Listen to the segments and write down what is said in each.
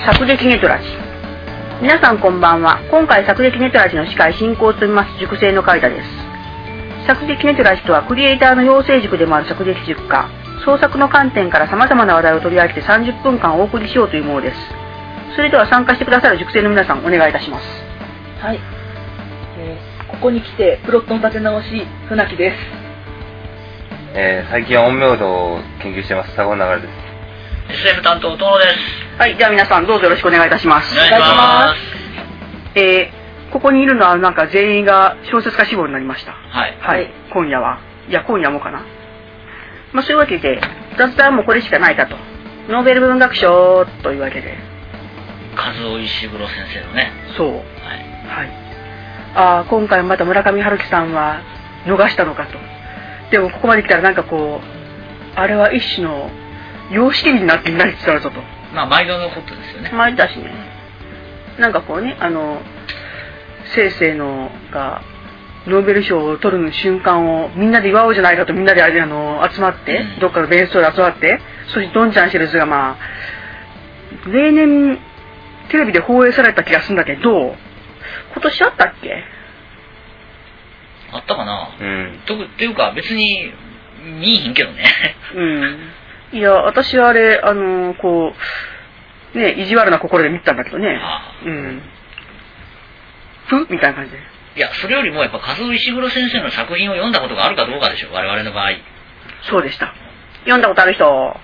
作劇ネトラジ。皆さんこんばんは。今回作劇ネトラジの司会進行を務めます塾生の海田です。作劇ネトラジとはクリエイターの養成塾でもある作劇塾が創作の観点から様々な話題を取り上げて30分間お送りしようというものです。それでは参加してくださる塾生の皆さんお願いいたします。 はい、ここに来てプロットの立て直し船木です。 最近は陰陽道を研究してます佐合流です。 SF 担当東野です。 はい、じゃあ皆さんどうぞよろしくお願いいたします。 お願いします。 ここにいるのはなんか全員が小説家志望になりました。 はい。 はい、今夜は。いや、今夜もかな。まあそういうわけで、雑談もこれしかないかと。ノーベル文学賞というわけで。 和尾石黒先生のね。 そう。 はい。 はい。今回また村上春樹さんは逃したのかと。でもここまで来たらなんかこう、あれは一種の様式美になってみんなに伝わるぞと。 まあ毎度のことですよね。 毎度だしね。なんかこうね、先生のがノーベル賞を取る瞬間をみんなで祝おうじゃないかとみんなで集まって、どっかのベンチで集まって、そしてどんちゃんしてる図がまあ例年テレビで放映された気がするんだけど、今年あったっけ？ あったかな。っていうか別に見いひんけどね。 いや私はあれこうね意地悪な心で見たんだけどね。みたいな感じで。 いやそれよりもやっぱ和尾石黒先生の作品を読んだことがあるかどうかでしょ、我々の場合。 そうでした。読んだことある人、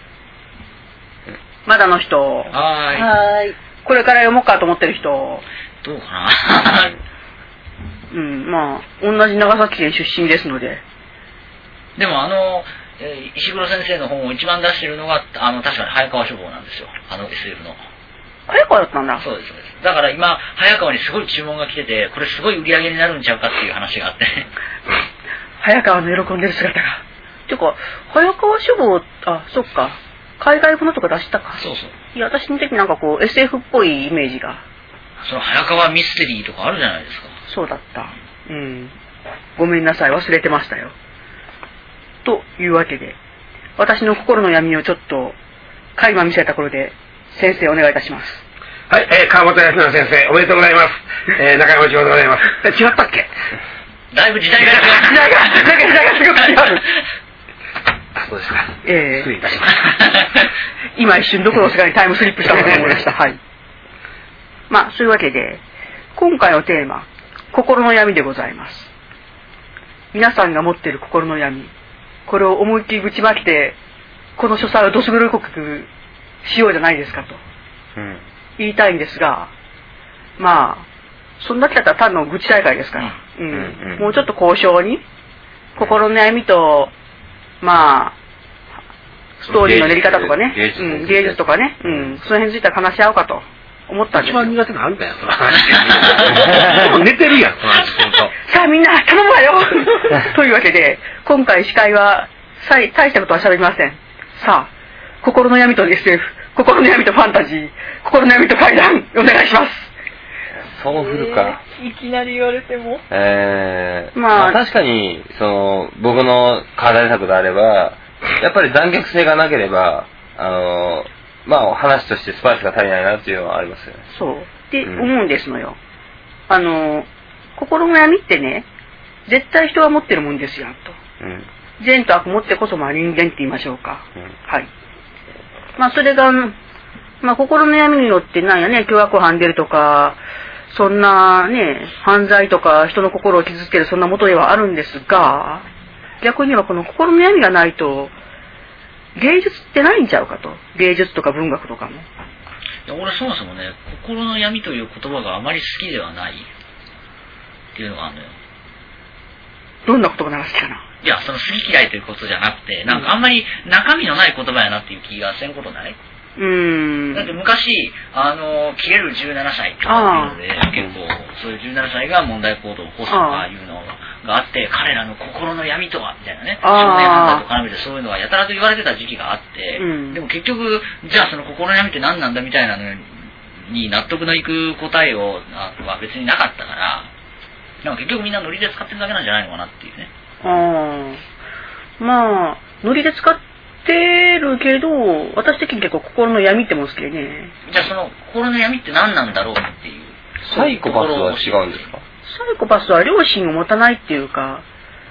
まだの人、 はい。 これから読もうかと思ってる人、 どうかな。 まあ同じ長崎県出身ですので。 でも石黒先生の本を一番出しているのが確かに早川書房なんですよ。SF の。 早川だったんだ。 そうですそうです。だから今早川にすごい注文が来てて、これすごい売り上げになるんちゃうかっていう話があって。 早川の喜んでる姿が。てか早川書房、そっか。海外ものとか出したか。 そうそう。 いや私の時なんかこう SF っぽいイメージが。 その早川ミステリーとかあるじゃないですか。 そうだった。ごめんなさい、忘れてましたよ。というわけで、私の心の闇をちょっと垣間見せたところで、先生お願いいたします。 はい、川本康成先生、おめでとうございます。中山千代でございます。違ったっけ？ だいぶ時代が違う。 時代がすごく違う。 そうですか。失礼いたします。 今一瞬どこの世界にタイムスリップしたのかと思いました。はい。まあ、そういうわけで、今回のテーマ、心の闇でございます。皆さんが持っている心の闇、これを思いっきりぶちまけて、この書斎をどす黒い告しようじゃないですかと、言いたいんですが、まあ、そんな気だったら単の愚痴大会ですから、もうちょっと交渉に、心の闇と、まあ、ストーリーの練り方とかね、芸術とかね、その辺については話し合おうかと思ったんです。 一番苦手なあんたや、その話。寝てるやん、その話。 さあみんな頼むわよというわけで、今回司会は大したことは喋りません。さあ、心の闇と SF、心の闇とファンタジー、心の闇と怪談、お願いします。 そう振るか。 いきなり言われても。 まあ確かに僕の課題作であれば、やっぱり残虐性がなければまあ話としてスパイスが足りないなっていうのはありますよね。 そうって思うんですのよ。心の闇ってね、絶対人が持ってるもんですよと。善と悪持ってこそまあ人間って言いましょうか。はい。まあそれがまあ心の闇によってなんやね、凶悪犯出るとか、そんなね、犯罪とか人の心を傷つけるそんな元ではあるんですが、逆にはこの心の闇がないと芸術ってないんちゃうかと。芸術とか文学とかも。 俺そもそもね、心の闇という言葉があまり好きではないっていうのがあるのよ。 どんな言葉が好きかな。 いや、その好き嫌いということじゃなくて、なんかあんまり中身のない言葉やなっていう気がせんことない？だって昔切れる17歳とかっていうので、結構そういう17歳が問題行動を起こすとかいうのがあって、彼らの心の闇とはみたいなね、少年犯罪と絡めてそういうのはやたらと言われてた時期があって、でも結局じゃあその心の闇って何なんだみたいなのに納得のいく答えは別になかったから、なんか結局みんなノリで使ってるだけなんじゃないのかなっていうね。 まあノリで使っってるけど、私的に結構心の闇っても好きでね。 じゃあその心の闇って何なんだろうっていう。 サイコパスは違うんですか？ サイコパスは良心を持たないっていうか、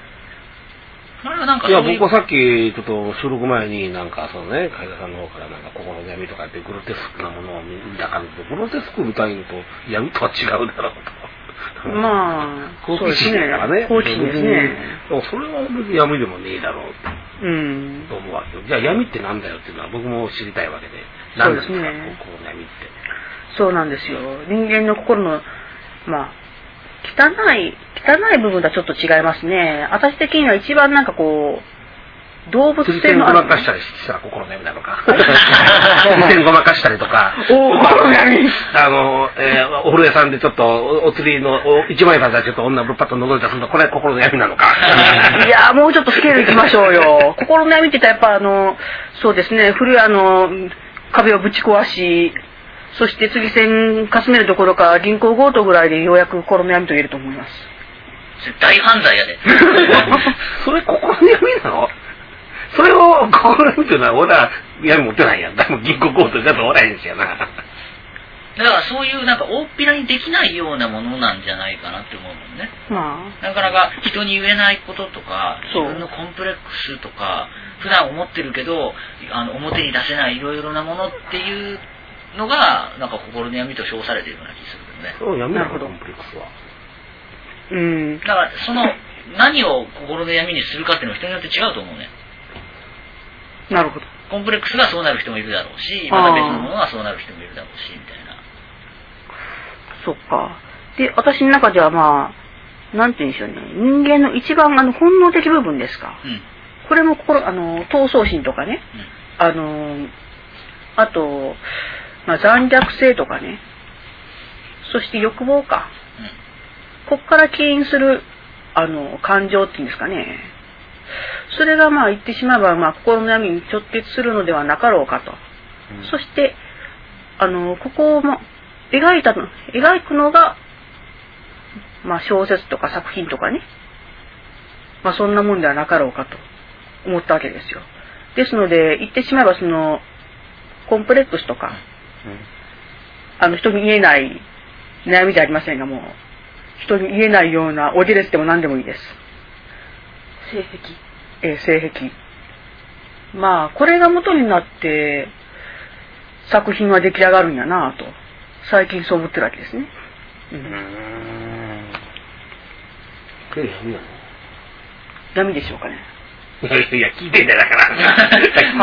いや、僕はさっき、ちょっと収録前になんか、そのね、海田さんの方からなんか、心の闇とかってグロテスクなものを見た感じで、グロテスクみたいのと闇とは違うだろうと。 まあ、 好奇心だからね。 好奇心ですね。 でもそれは別に闇でもねえだろうと思うわけよ。じゃあ闇ってなんだよっていうのは僕も知りたいわけで。 そうですね。 なんですか、心の闇って。 そうなんですよ。人間の心の、まあ、汚い部分とはちょっと違いますね。私的には一番なんかこう、動物性のごまかしたりしたら心の闇なのか。釣り線ごまかしたりとか。 心の闇お風呂屋さんでちょっとお釣りの一枚札でちょっと女ぶっぱっと覗いたりすると、これは心の闇なのか。 いやもうちょっとスケールいきましょうよ。心の闇って言ったらやっぱそうですね、古い壁をぶち壊し、そして釣り線かすめるどころか銀行強盗ぐらいでようやく心の闇と言えると思います。 大犯罪やで。 それ心の闇なの？それを心の闇っていうのは俺は闇持ってないやん。でも銀行強盗だとおらへんしやな。 だからそういうなんか大っぴらにできないようなものなんじゃないかなって思うもんね。 まあ、 なかなか人に言えないこととか、自分のコンプレックスとか、普段思ってるけど表に出せないいろいろなものっていうのがなんか心の闇と称されているような気するけどね。 そう、闇なのコンプレックスは。 だからその何を心の闇にするかっていうのは人によって違うと思うね。 なるほど。 コンプレックスがそうなる人もいるだろうし、また別のものがそうなる人もいるだろうしみたいな。 そっか。で、私の中ではまあ、なんて言うんでしょうね。人間の一番本能的部分ですか。これも闘争心とかね。あと、まあ、残虐性とかね。そして欲望か。こっから起因する、感情っていうんですかね。それがまあ言ってしまえば、まあ、心の闇に直結するのではなかろうかと。そして、ここをも描くのが、まあ、小説とか作品とかね。まあ、そんなもんではなかろうかと思ったわけですよ。ですので、言ってしまえばコンプレックスとか、人に言えない悩みじゃありませんが、もう、人に言えないようなおじれつでも何でもいいです。性癖。まあ、これが元になって、作品は出来上がるんやなぁと、最近そう思ってるわけですね。闇でしょうかね。 いや、聞いてんだよ、だから。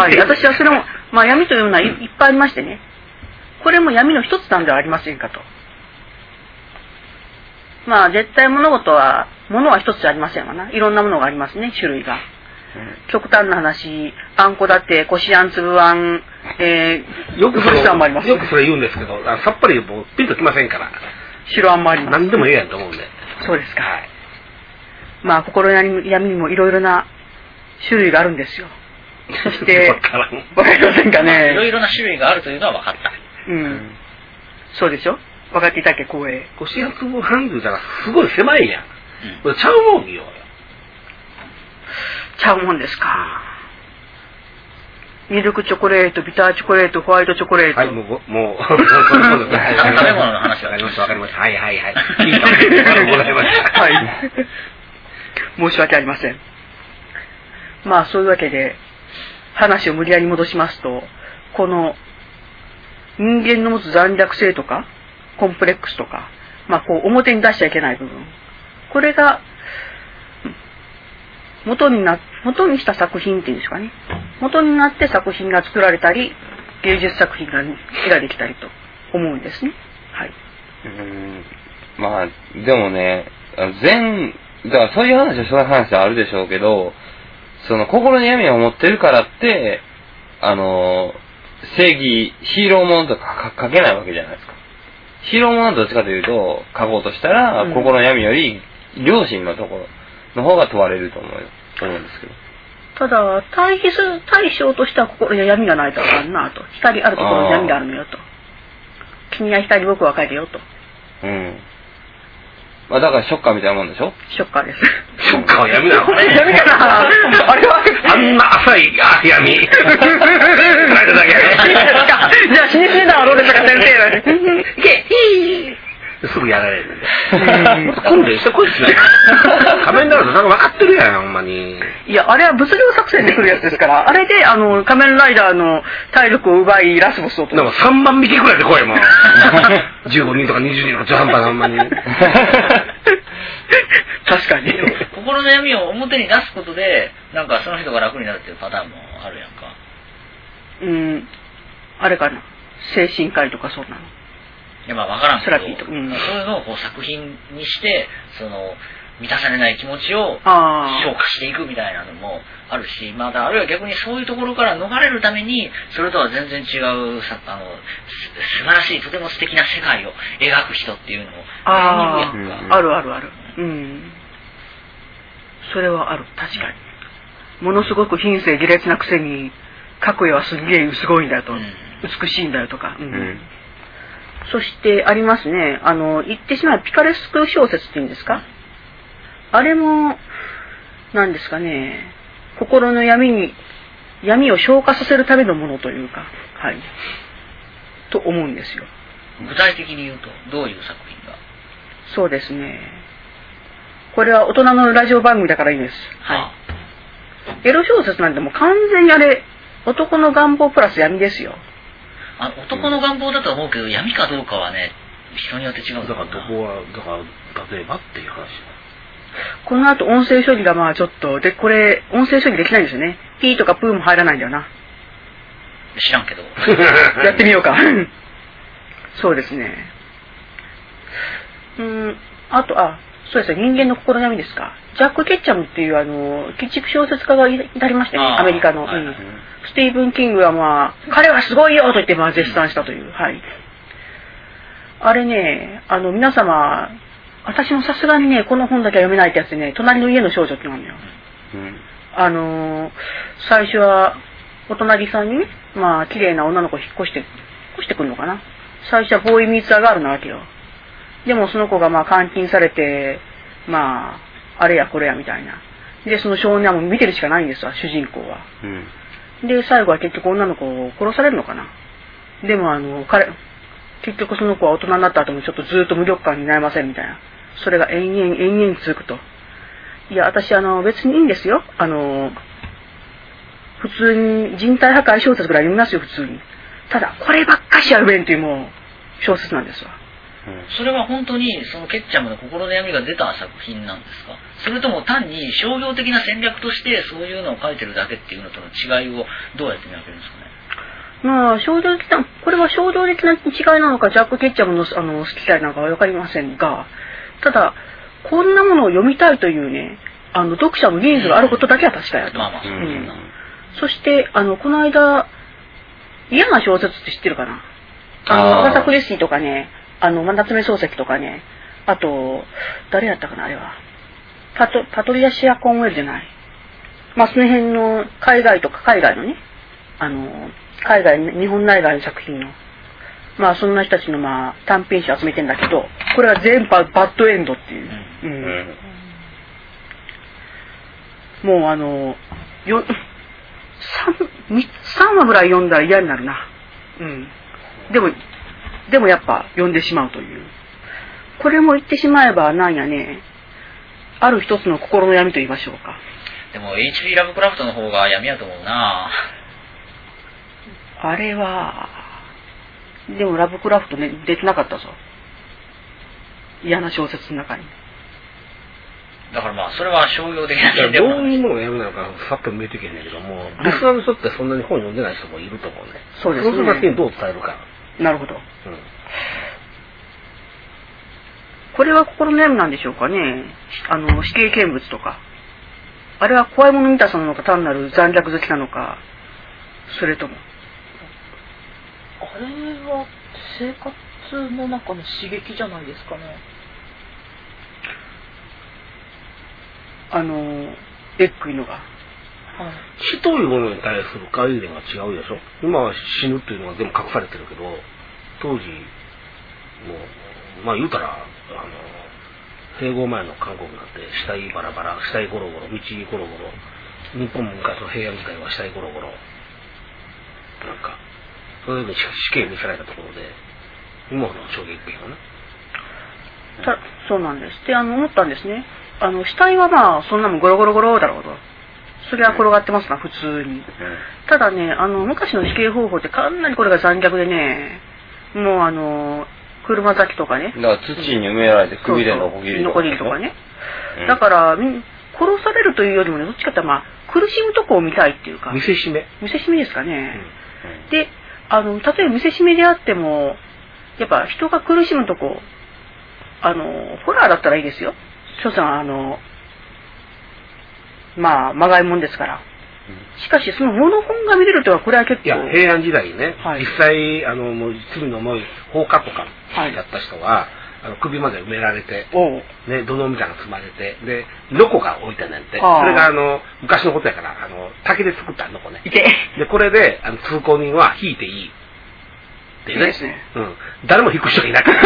はい、私はそれも、まあ闇というのはいっぱいありましてね。これも闇の一つなんではありませんかと。まあ絶対物は一つじゃありませんわな。いろんなものがありますね、種類が。極端な話、あんこだって、こしあん、つぶあん、 よくそれ言うんですけど、さっぱりもうピンときませんから。 白あんもあります。 何でもええやんと思うんで。 そうですか。はい。まあ心の闇にもいろいろな種類があるんですよ。そして、わかりませんかね。 いろいろな種類があるというのは分かった。 そうでしょ？分かっていたっけ、光栄。 こしあんつぶあんって言ったらすごい狭いやん。これちゃうもんよ。 ちゃうもんですか。ミルクチョコレート、ビターチョコレート、ホワイトチョコレート。 はい、もう、食べ物の話は。 わかりました、わかりました。はい。いいとございました。 はい。申し訳ありません。まあ、そういうわけで、話を無理やり戻しますと、この、人間の持つ残虐性とか、コンプレックスとか、まあ、こう、表に出しちゃいけない部分。これが、元にした作品っていうんですかね。元になって作品が作られたり、芸術作品ができたりと思うんですね。はい。 まあ、でもね、だからそういう話はあるでしょうけど、その心の闇を持ってるからって、正義、ヒーローものとか書けないわけじゃないですか。ヒーローものはどっちかというと、書こうとしたら、心の闇より、良心のところの方が問われると思うんですけど。 ただ、対比する対象としては心に闇がないとあかんなと。光あるところに闇があるのよと。君は光、僕は影よと。 まあだからショッカーみたいなもんでしょ。 ショッカーです。 ショッカーは闇なの。 闇かな。あれはあんな浅い闇。じゃあ死にすぎたらどうですか先生。 すぐやられるんで。訓練してこいっすね。仮面ライダーなんか分かってるやん、ほんまに。 いや、あれは物量作戦で来るやつですから、あれで、仮面ライダーの体力を奪い、ラスボスをなんか3万匹くらいで来い、もう。15人とか20人の中途半端な、ほんまに。 確かに。 心の闇を表に出すことで、なんかその人が楽になるっていうパターンもあるやんか。 あれかな。精神科医とかそうなの。 いやまあ分からんけど、 セラピーとか、 そういうのをこう作品にして、満たされない気持ちを消化していくみたいなのもあるし、またあるいは逆にそういうところから逃れるために、それとは全然違う素晴らしい、とても素敵な世界を描く人っていうのもあるあるある。それはある、確かに。ものすごく品性下劣なくせに、かっこいいはすごいんだよと、美しいんだよとか。そしてありますね、言ってしまえばピカレスク小説っていうんですか、あれも何ですかね、心の闇を消化させるためのものというか、はいと思うんですよ。 具体的に言うとどういう作品が。 そうですね、これは大人のラジオ番組だからいいです。はい。エロ小説なんてもう完全にあれ男の願望プラス闇ですよ。 男の願望だと思うけど、闇かどうかはね、人によって違う。 だからどこは、例えばっていう話。 この後音声処理がまあちょっと、で、これ、音声処理できないんですよね。ピーとかプーも入らないんだよな。 知らんけど。 やってみようか。そうですね。あと、そうですね、人間の心の闇ですか。ジャック・ケッチャムっていう鬼畜小説家がいたりましたね、アメリカの。スティーブン・キングはまあ、彼はすごいよと言ってまあ絶賛したという。はい。あれね、皆様、私もさすがにね、この本だけは読めないってやつでね、隣の家の少女ってのがあるのよ。最初は、お隣さんにね、まあ、綺麗な女の子引っ越してくるのかな。最初はボーイミーツアガールなわけよ。でもその子がまあ監禁されて、まあ、あれやこれやみたいな。で、その少年はもう見てるしかないんですわ、主人公は。で、最後は結局女の子を殺されるのかな。でも結局その子は大人になった後もちょっとずっと無力感に悩ませるみたいな。それが延々続くと。いや、私別にいいんですよ。普通に人体破壊小説ぐらい読みますよ、普通に。ただ、こればっかしやるべんっていうもう、小説なんですわ。 それは本当にそのケッチャムの心の闇が出た作品なんですか。それとも単に商業的な戦略としてそういうのを書いてるだけっていうのとの違いをどうやって見分けるんですかね。まあこれは衝動的な違いなのか、ジャック・ケッチャムの好き嫌いなのかは分かりませんが、ただこんなものを読みたいというね、読者のニーズがあることだけは確かやと。そしてこの間嫌な小説って知ってるかな。アガサ・クリスティとかね、夏目漱石とかね、あと、誰やったかな、あれは。パトリアシア・コンウェルじゃない。まあ、その辺の海外のね、日本内外の作品の、まあ、そんな人たちのまあ、短編集集めてんだけど、これは全部バッドエンドっていう。もう3話ぐらい読んだら嫌になるな。でもやっぱ読んでしまうという。これも言ってしまえばなんやね、ある一つの心の闇と言いましょうか。 でも HP ラブクラフトの方が闇やと思うな。 あれは、でもラブクラフトね、出てなかったぞ。嫌な小説の中に。 だからまあ、それは商業的な点でも。どういうものが闇なのかさっと見えていけんねんけども、リスナーの人ってそんなに本読んでない人もいると思うね。 そうですね。 その人だけにどう伝えるか。 なるほど。これは心の闇なんでしょうかね。死刑見物とか。あれは怖いもの見たさなのか、単なる残虐好きなのか、それとも。 あれは生活の中の刺激じゃないですかね。 エッグいうのが。 死というものに対する概念が違うでしょ。今は死ぬっていうのが全部隠されてるけど、当時もうまあ言うたら併合前の韓国なんて死体バラバラ、死体ゴロゴロ、道ゴロゴロ。日本も昔の平安時代は死体ゴロゴロ。なんか、そういうの死刑見せられたところで、今の衝撃的よね。 そうなんです。で、思ったんですね。死体はまあ、そんなもんゴロゴロゴロだろうと。それは転がってますな、普通に。ただね、昔の死刑方法ってかなりこれが残虐でね、もう車咲きとかね。 だから土に埋められて首でノコギリとか。 とかね。だから、殺されるというよりもね、どっちかってまあ、苦しむとこを見たいっていうか。 見せしめですかね。で、例えば見せしめであっても、やっぱ人が苦しむとこ、ホラーだったらいいですよ。所詮まあ、まがいもんですから。しかし、そのモノ本が見れるとは、これは結構。 いや、平安時代にね、実際、もう罪の重い放火とかやった人は、首まで埋められて、ね、土のみたいなの積まれて、で、ノコが置いてんねんて。それが昔のことやから、竹で作ったノコね。で、これで、通行人は引いていい。ってね。ですね。誰も引く人がいなかった。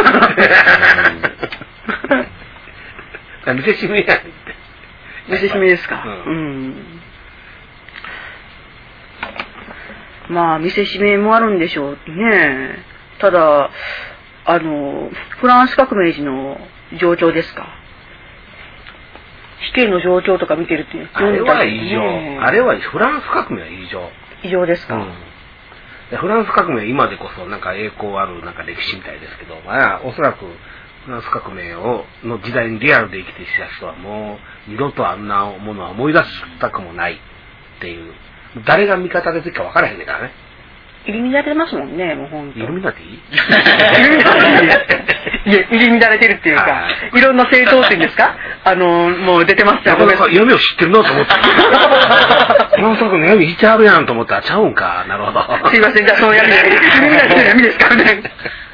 見せしめやんって。 見せしめですか。まあ、見せしめもあるんでしょうね。ただ、フランス革命時の状況ですか。死刑の状況とか見てるって。 あれは異常。あれは、フランス革命は異常。 異常ですか。 フランス革命今でこそなんか栄光あるなんか歴史みたいですけど、まあ、おそらくフランス革命の時代にリアルで生きてきた人はもう二度とあんなものは思い出したくもないっていう、誰が味方でつくか分からへんねんからね。 入り乱れてますもんね、もうほんと。 入り乱れていい？ 入り乱れてるっていうか、いろんな政党っていうんですか？もう出てますよ。 なんか闇を知ってるなと思った。フランス革命闇知ってあるやんと思ったらちゃうんか。なるほど。 すいません、じゃあその闇ですかね。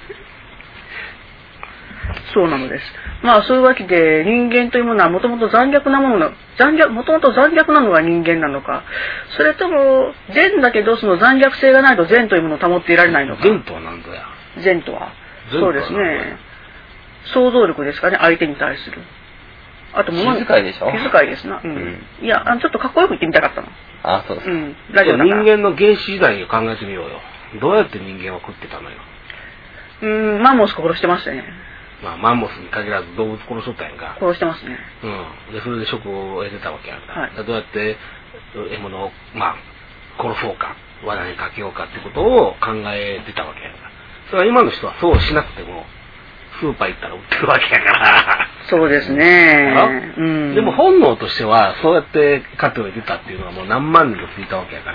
そうなのです。まあそういうわけで人間というものはもともと残虐なものもともと残虐なのが人間なのか、それとも善だけどその残虐性がないと善というものを保っていられないのか。 善とは何ぞや。 善とはそうですね。想像力ですかね、相手に対する。あと気遣いでしょ？ 気遣いですな。いや、ちょっとかっこよく言ってみたかったの。 あ、そうです。 ラジオだから。 人間の原始時代を考えてみようよ。どうやって人間は食ってたのよ。 マンモス殺してましたね。 まあ、マンモスに限らず動物殺しとったやんか。 殺してますね。 で、それで食を得てたわけやんか。どうやって獲物を、まあ、殺そうか、罠にかけようかってことを考えてたわけやんか。それは今の人はそうしなくても、スーパー行ったら売ってるわけやから。 そうですね。 でも本能としては、そうやって糧を得てたっていうのはもう何万人とついたわけやから、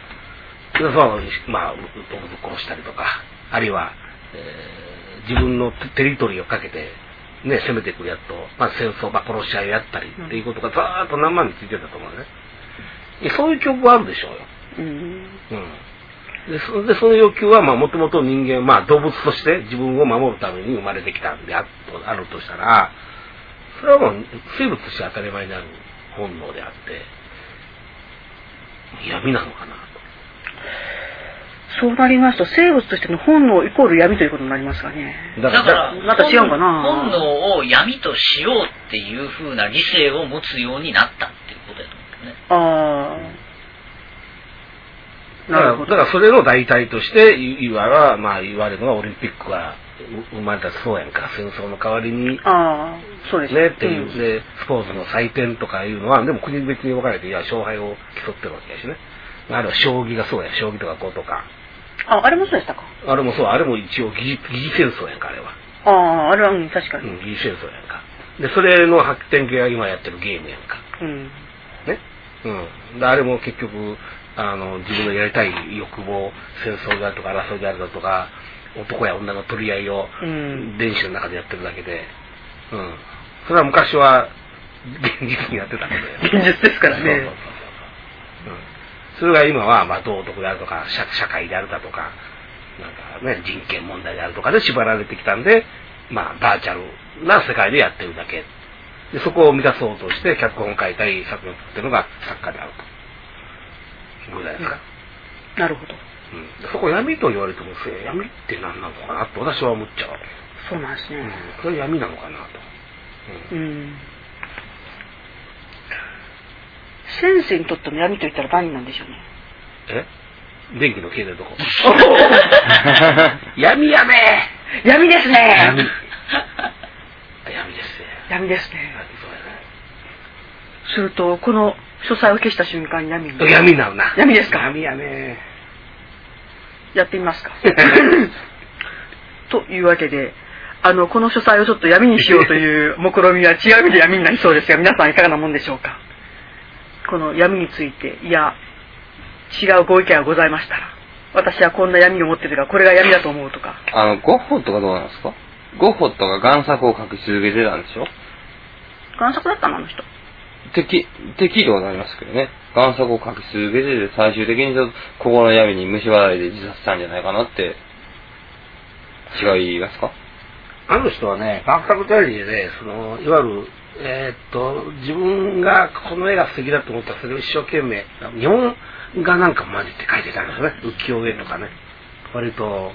まあ、動物殺したりとか、あるいは、自分のテリトリーをかけて、ね、攻めてくるやつと、まあ、戦争、まあ、殺し合いをやったりっていうことがずーっと何万人ついてたと思うね。そういう記憶はあるでしょうよ。で、その欲求は、まあ、もともと人間、まあ、動物として自分を守るために生まれてきたんであるとしたら、それはもう生物として当たり前になる本能であって、闇なのかなと。 そうなりますと、生物としての本能イコール闇ということになりますかね。 だからまた違うかな。 本能を闇としようっていう風な理性を持つようになったっていうことだと思うんですね。 だからそれの代替として言われるのがオリンピックが生まれたそうやんか。戦争の代わりにそうですねっていう、でスポーツの祭典とかいうのはでも国別に分かれて勝敗を競ってるわけやしね。あれは将棋がそうや、将棋とか碁とか。 あれもそうでしたか。 あれもそう、あれも一応疑似戦争やんか、あれは。 あれは確かに。 疑似戦争やんか。でそれの発展系が今やってるゲームやんか。ね。であれも結局自分のやりたい欲望、戦争であるとか争いであるだとか、男や女の取り合いを電子の中でやってるだけで、それは昔は現実にやってたので。 現実ですからね。 それが今はまあ道徳であるとか社会であるだとか、なんかね人権問題であるとかで縛られてきたんで、まあバーチャルな世界でやってるだけ。でそこを満たそうとして脚本を書いたり作品を作ってるのが作家であると。ぐらいですか。 なるほど。 そこ闇と言われても闇って何なのかなと私は思っちゃう。 そうなんですね。 それ闇なのかなと。 先生にとっての闇と言ったら何なんでしょうね。 電気の消えてるとこ。闇やめ闇ですね。 闇ですね。 闇ですね。するとこの書斎を消した瞬間に闇になる。 闇になるな。 闇ですか。 闇やね。 やってみますか。というわけで、この書斎をちょっと闇にしようという目論みは違う意味で闇になりそうですが、皆さんいかがなもんでしょうか。この闇について、いや、違うご意見がございましたら、私はこんな闇を持ってるが、これが闇だと思うとか。 ゴッホとかどうなんですか？ゴッホとか贋作を描き続けてたんでしょ？ 贋作だったのあの人。 敵でございますけどね。贋作を描き続けて、最終的に心の闇に虫払いで自殺したんじゃないかなって、違いますか？ あの人はね、贋作代理でね、いわゆる、自分がこの絵が素敵だと思ったらそれを一生懸命日本画なんか混ぜて描いてたんですよね。浮世絵とかね、割と、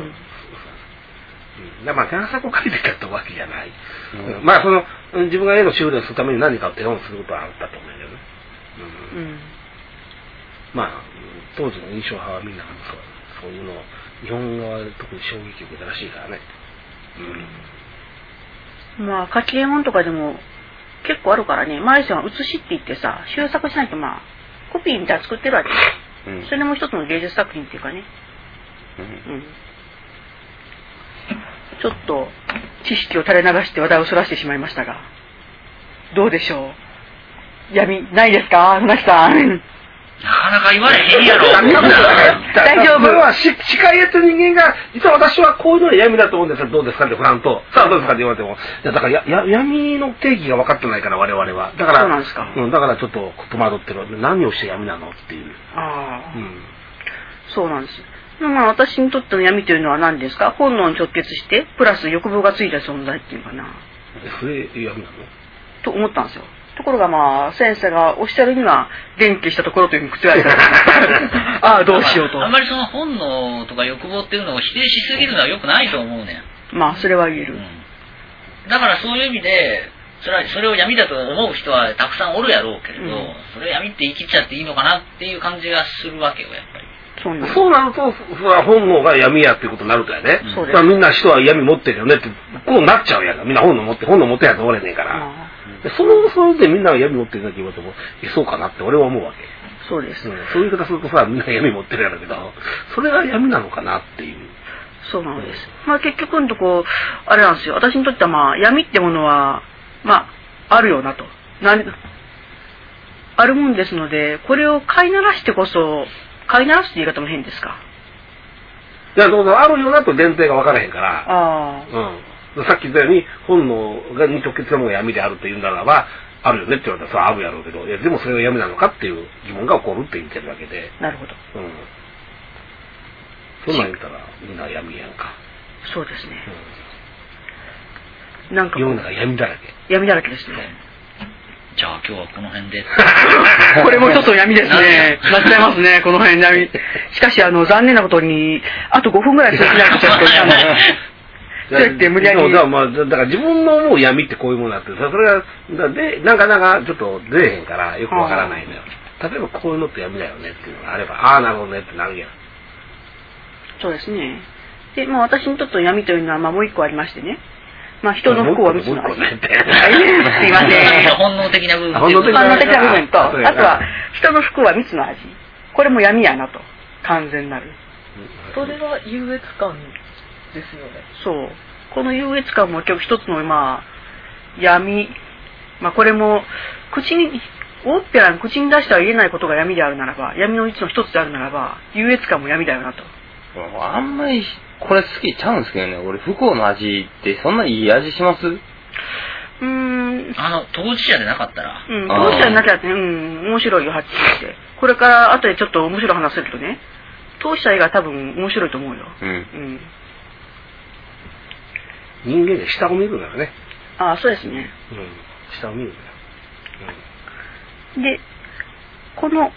だから贋作を描いてたってわけじゃない、まあ自分が絵の修練するために何かを手本することはあったと思うんだよね。まあ当時の印象派はみんなそういうのを日本側で特に衝撃を受けたらしいからね。 まあ書き絵物とかでも結構あるからね。マレーシアは写しって言ってさ、修作しないとコピーみたいな作ってるわけ。それも一つの芸術作品っていうかね。ちょっと知識を垂れ流して話題をそらしてしまいましたが、どうでしょう。闇ないですか、船木さん。 なかなか言われへんやろ。 大丈夫。 それは司会やってる人間が、実は私はこういうのは闇だと思うんですよ。どうですかって振らんと、さあどうですかって言われても、だから闇の定義が分かってないから我々は。だからそうなんですか。 だからちょっと戸惑ってる。何をして闇なのっていう。 そうなんです。私にとっての闇というのは何ですか。本能に直結してプラス欲望がついた存在っていうかな。 それ闇なのと思ったんですよ。ところが先生がおっしゃるには電気したところというふうに覆された。ああどうしようと。 あんまりその本能とか欲望っていうのを否定しすぎるのは良くないと思うねん。 それは言える。 だからそういう意味でそれを闇だと思う人はたくさんおるやろうけれど、それを闇って言い切っちゃっていいのかなっていう感じがするわけよやっぱり。 そうなると本能が闇やっていうことになるとやね。みんな人は闇持ってるよねってこうなっちゃうやんか。みんな本能持ってやつおれねえから。それでみんなが闇持ってるんだけ言われてもそうかなって俺は思うわけ。 そうです。 そういう言い方するとさ、みんな闇持ってるやろけど、それが闇なのかなっていう。 そうなんです。結局のとこあれなんですよ。私にとっては闇ってものはあるよなと。あるもんですので、これを飼いならしてこそ。飼いならすって言い方も変ですか。 いや、あるよなと前提が分からへんから。さっき言ったように本能に直結したものが闇であるというならば、あるよねって言われたらあるやろうけど、でもそれが闇なのかっていう疑問が起こるって言ってるわけで。 なるほど。 そんなん言ったらみんな闇やんか。 そうですね。 世の中闇だらけ。 闇だらけですね。 じゃあ今日はこの辺で。 これもちょっと闇ですね。なっちゃいますね、この辺闇。しかし残念なことにあと5分ぐらい続きないとちょっとそうやって無理やり。 だから自分の思う闇ってこういうものだって、それがでなんかちょっと出えへんからよくわからないのよ。例えばこういうのって闇だよねっていうのがあれば、ああなるほどねってなるやん。 そうですね。で私にとっての闇というのはもう一個ありましてね。人の不幸は未知の味。すいません。 本能的な部分。 本能的な部分と、あとは人の不幸は未知の味。これも闇やなと。完全なる。 それは優越感ですよね。 そう。この優越感も結局一つの闇。これも大っぺらに口に出しては言えないことが闇であるならば、闇のうちの一つであるならば、優越感も闇だよなと。 あんまりこれ好きちゃうんですけどね。俺不幸の味ってそんないい味します？ 当事者でなかったら。 当事者になきゃね、面白いよ、はっきり言って。これから後でちょっと面白い話するとね、当事者以外多分面白いと思うよ。 人間で下を見るんだよね。 そうですね。 下を見るんだよ。 で、この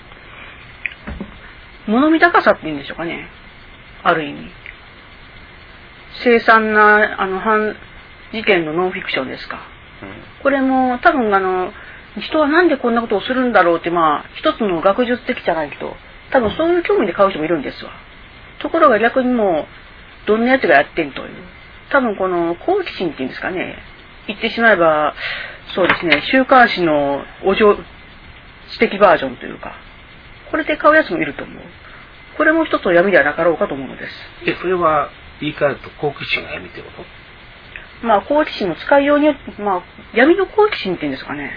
物見高さっていうんでしょうかね。ある意味。凄惨な犯事件のノンフィクションですか。 これも多分人はなんでこんなことをするんだろうって一つの学術的じゃないと多分そういう興味で買う人もいるんですわ。ところが逆にもうどんなやつがやってんという多分この好奇心っていうんですかね、言ってしまえばそうですね、週刊誌のお嬢知的バージョンというかこれで買うやつもいると思う。これも一つの闇ではなかろうかと思うのです。 それは言い換えると好奇心が闇ってこと？ 好奇心の使いようによって闇の好奇心っていうんですかね、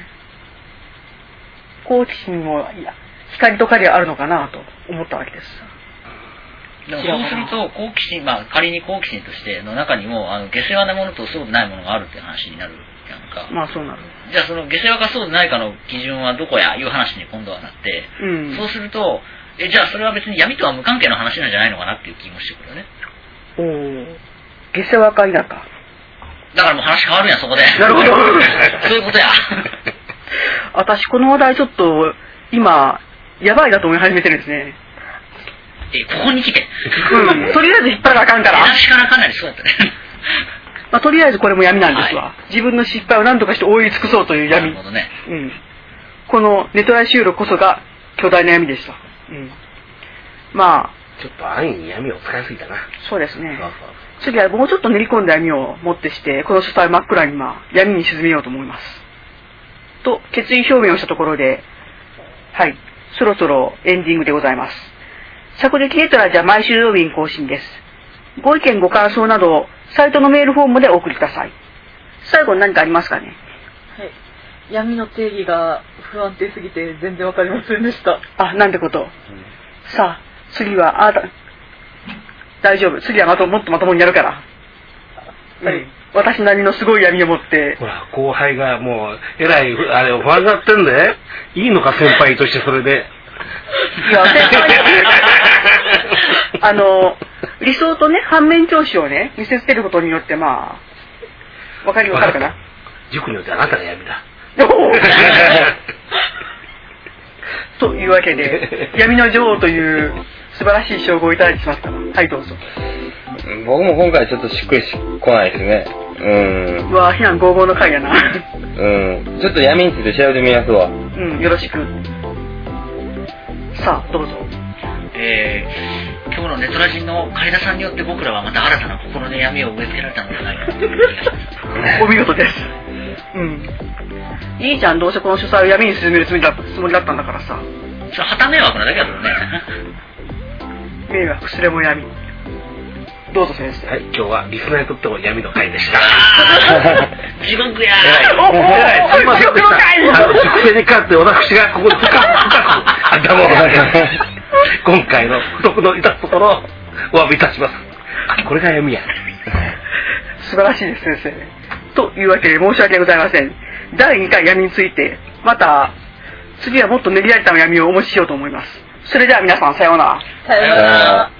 好奇心も光と影あるのかなと思ったわけです。 でもそうすると好奇心、仮に好奇心としての中にも下世話なものとそうでないものがあるっていう話になるやんか。 そうなる。 じゃあその下世話かそうでないかの基準はどこやいう話に今度はなって、そうするとじゃあそれは別に闇とは無関係の話なんじゃないのかなっていう気もしてくるよね。 下世話か否か。 だからもう話変わるやんそこで。 なるほど。 そういうことや。 私この話題ちょっと今やばいなと思い始めてるんですね。 ここに来て。 とりあえず引っ張らなあかんから。 出しからかなりそうだったね。 とりあえずこれも闇なんですわ。自分の失敗を何とかして覆い尽くそうという闇。 なるほどね。 このネトライ収録こそが巨大な闇でした。 ちょっと安易に闇を使いすぎたな。 そうですね。次はもうちょっと練り込んだ闇をもってしてこの書体を真っ暗に闇に沈めようと思います。と決意表明をしたところで、そろそろエンディングでございます。着歴ネトラじゃ毎週土曜日に更新です。ご意見ご感想などサイトのメールフォームでお送りください。最後に何かありますかね？ 闇の定義が不安定すぎて全然わかりませんでした。 なんてこと。さあ次は大丈夫。次はもっとまともにやるから。私なりのすごい闇を持って。 ほら後輩がもうえらい不安がってんでいいのか先輩としてそれで。 いや先輩理想とね反面教師をね見せつけることによってわかるかな。 塾によってあなたが闇だ。 というわけで闇の女王という素晴らしい称号をいただいてしまったの。どうぞ。 僕も今回ちょっとしっくりこないですね。 非難合々の回やな。 ちょっと闇について調べてみますわ。 よろしく。さあどうぞ。 今日のネトラジの海田さんによって僕らはまた新たな心の闇を植え付けられたのではないかとお見事です。いいじゃん、どうせこの主催を闇に沈めるつもりだったんだからさ。 それ旗迷惑なだけだもんね。 迷惑すれも闇。どうぞ先生。 今日はリスナーにとっても闇の回でした。 地獄やすいませんでした。熟成に勝って私がここで深く頭を今回の不徳の致すところをお詫びいたします。これが闇や。 素晴らしいです先生。というわけで申し訳ございません。第2回闇についてまた次はもっと練り上げた闇をお持ちしようと思います。それでは皆さんさようなら。 さようなら。